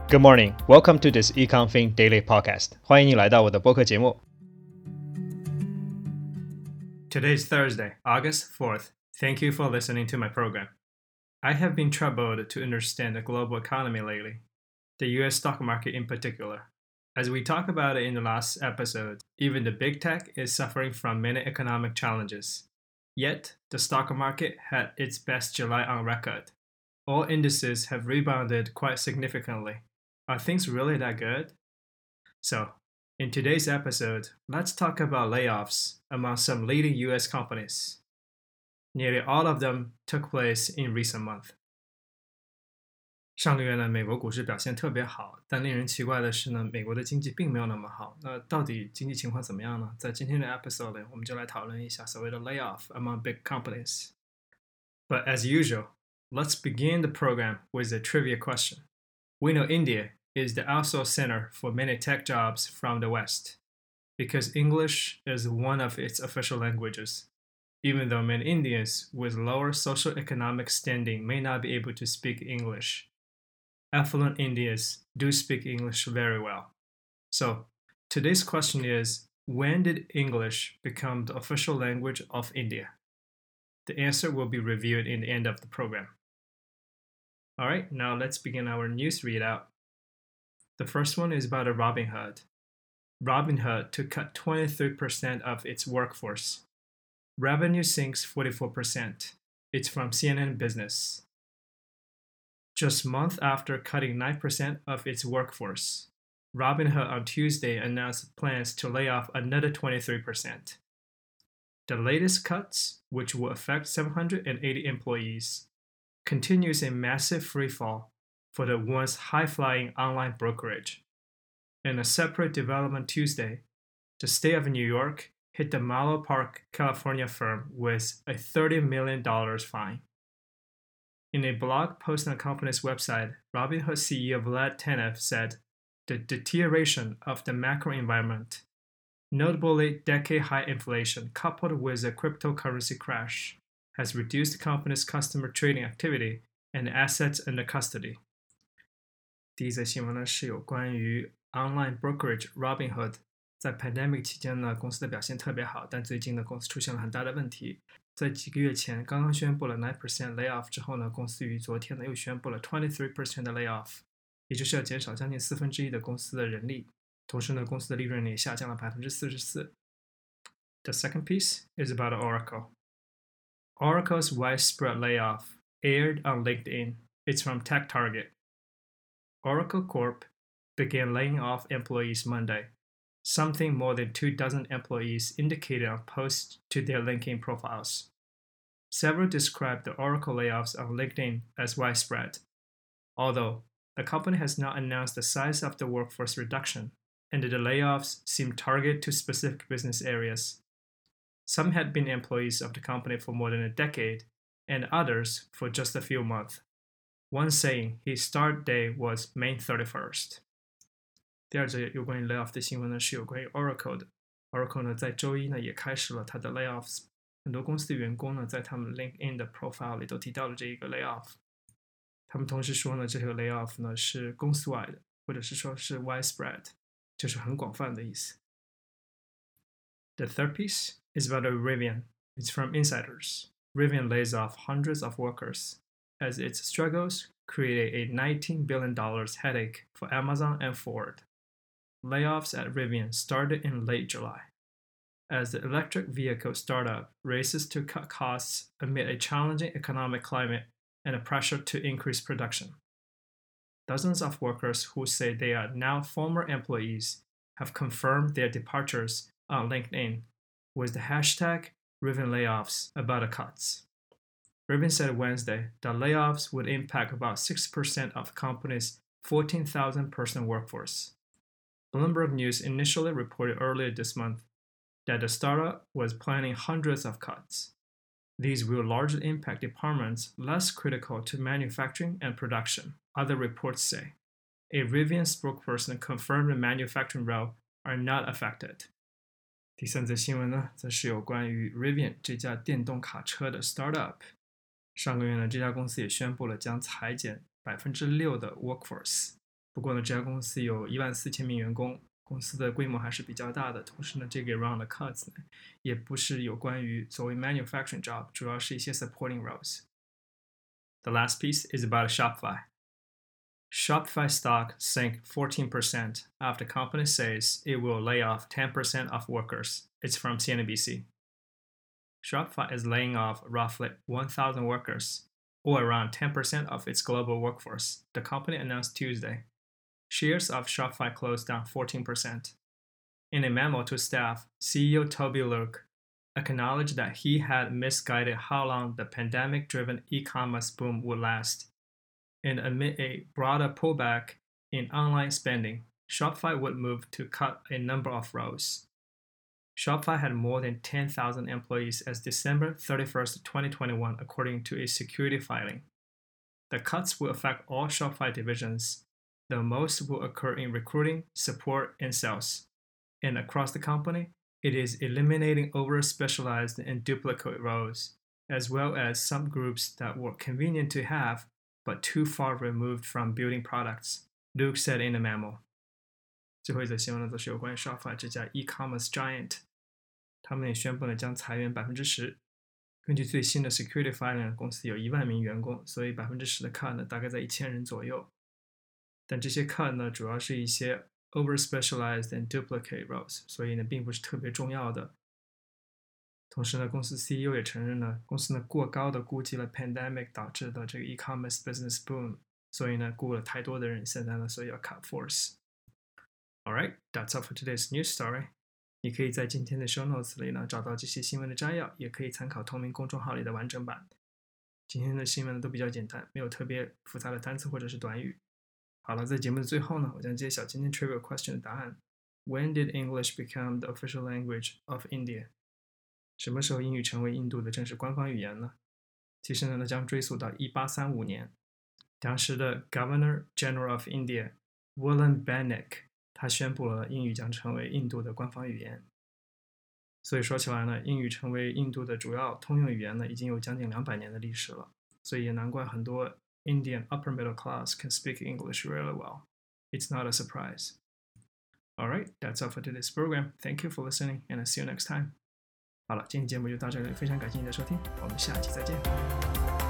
Good morning. Welcome to this EconFin Daily Podcast. 欢迎你来到我的播客节目。Today's Thursday, August 4th. Thank you for listening to my program. I have been troubled to understand the global economy lately, the US stock market in particular. As we talked about it in the last episode, even the big tech is suffering from many economic challenges. Yet, the stock market had its best July on record. All indices have rebounded quite significantly. Are things really that good? So, in today's episode, let's talk about layoffs among some leading US companies. Nearly all of them took place in recent months. 上个月呢，美国股市表现特别好，但令人奇怪的是呢，美国的经济并没有那么好。那到底经济情况怎么样呢？在今天的 episode 里，我们就来讨论一下所谓的 layoff among big companies. But as usual, let's begin the program with a trivia question. We know India is the outsource center for many tech jobs from the West, because English is one of its official languages, even though many Indians with lower socioeconomic standing may not be able to speak English. Affluent Indians do speak English very well. So, today's question is, when did English become the official language of India? The answer will be reviewed in the end of the program. Alright, now let's begin our news readout. The first one is about Robinhood. Robinhood to cut 23% of its workforce. Revenue sinks 44%. It's from CNN Business. Just months after cutting 9% of its workforce, Robinhood on Tuesday announced plans to lay off another 23%. The latest cuts, which will affect 780 employees, continues a massive freefall for the once high-flying online brokerage. In a separate development Tuesday, the state of New York hit the Menlo Park, California firm with a $30 million fine. In a blog post on the company's website, Robinhood CEO Vlad Tenev said, "The deterioration of the macro environment, notably decade-high inflation coupled with a cryptocurrency crash, has reduced the company's customer trading activity and assets under custody." 第一则新闻呢是有关于 online brokerage Robinhood 在 pandemic 期间呢，公司的表现特别好，但最近呢，公司出现了很大的问题。在几个月前刚刚宣布了 9% layoff 之后呢，公司于昨天呢又宣布了 23% 的 layoff， 也就是要减少将近1/4的公司的人力。同时呢，公司的利润也下降了 44%。The second piece is about Oracle. Oracle's widespread layoff aired on LinkedIn. It's from TechTarget. Oracle Corp began laying off employees Monday, something more than 24 employees indicated on posts to their LinkedIn profiles. Several described the Oracle layoffs on LinkedIn as widespread, although the company has not announced the size of the workforce reduction, and the layoffs seem targeted to specific business areas. Some had been employees of the company for more than a decade, and others for just a few months. One saying his start day was May 31st. 第二则有关于 layoff 的新闻呢，是有关于 Oracle 的。Oracle 呢，在周一呢也开始了它的 layoffs。很多公司的员工呢，在他们 LinkedIn 的 profile 里都提到了这一个 layoff。他们同时说呢，这个 layoff 呢是公司外的，或者是说是 widespread， 就是很广泛的意思。The third piece is about Rivian. It's from Insiders. Rivian lays off hundreds of workers as its struggles create a $19 billion headache for Amazon and Ford. Layoffs at Rivian started in late July, as the electric vehicle startup races to cut costs amid a challenging economic climate and a pressure to increase production. Dozens of workers who say they are now former employees have confirmed their departures on LinkedIn with the hashtag Rivian layoffs about the cuts. Rivian said Wednesday that layoffs would impact about 6% of the company's 14,000-person workforce. Bloomberg News initially reported earlier this month that the startup was planning hundreds of cuts. These will largely impact departments less critical to manufacturing and production, other reports say. A Rivian spokesperson confirmed the manufacturing roles are not affected. 第三则新闻呢，则是有关于 Rivian 这家电动卡车的 startup。上个月呢，这家公司也宣布了将裁减6%的 workforce。 不过呢，这家公司有14000名员工，公司的规模还是比较大的。同时呢，这个 round 的 cuts 呢，也不是有关于所谓 manufacturing job， 主要是一些 supporting roles。The last piece is about Shopify. Shopify stock sank 14% after company says it will lay off 10% of workers. It's from CNBC. Shopify is laying off roughly 1,000 workers, or around 10% of its global workforce, the company announced Tuesday. Shares of Shopify closed down 14%. In a memo to staff, CEO Toby Luk acknowledged that he had misguided how long the pandemic-driven e-commerce boom would last. And amid a broader pullback in online spending, Shopify would move to cut a number of roles. Shopify had more than 10,000 employees as December 31st, 2021, according to a security filing. The cuts will affect all Shopify divisions. The most will occur in recruiting, support, and sales. And across the company, it is eliminating over-specialized and duplicate roles, as well as some groups that were convenient to have but too far removed from building products, Luke said in a memo. 最后一则新闻呢，则是有关于 Shopify 这家 e-commerce giant， 他们也宣布了将裁员10%。根据最新的 security filing， 公司有10000名员工，所以10%的 cut 呢，大概在1000人左右。但这些 cut 呢，主要是一些 over-specialized and duplicate roles， 所以呢，并不是特别重要的。同时呢，公司 CEO 也承认呢，公司呢过高的估计了 pandemic 导致的这个 e-commerce business boom， 所以呢雇了太多的人，现在呢所以要 cut force。Alright, that's all for today's news story. 你可以在今天的 show notes 里呢找到这些新闻的摘要，也可以参考同名公众号里的完整版。今天的新闻呢都比较简单，没有特别复杂的单词或者是短语。好了，在节目的最后呢，我将揭晓今天 trivia question 的答案。When did English become the official language of India? 什么时候英语成为印度的正式官方语言呢？其实呢，将追溯到1835年，当时的 Governor General of India William Bentinck 他宣布了英语将成为印度的官方语言。所以说起来呢，英语成为印度的主要通用语言呢，已经有将近200年的历史了。所以也难怪很多 Indian upper middle class can speak English really well. It's not a surprise. Alright, that's all for today's program. Thank you for listening, and I'll see you next time. 好了，今天节目就到这里，非常感谢你的收听，我们下期再见。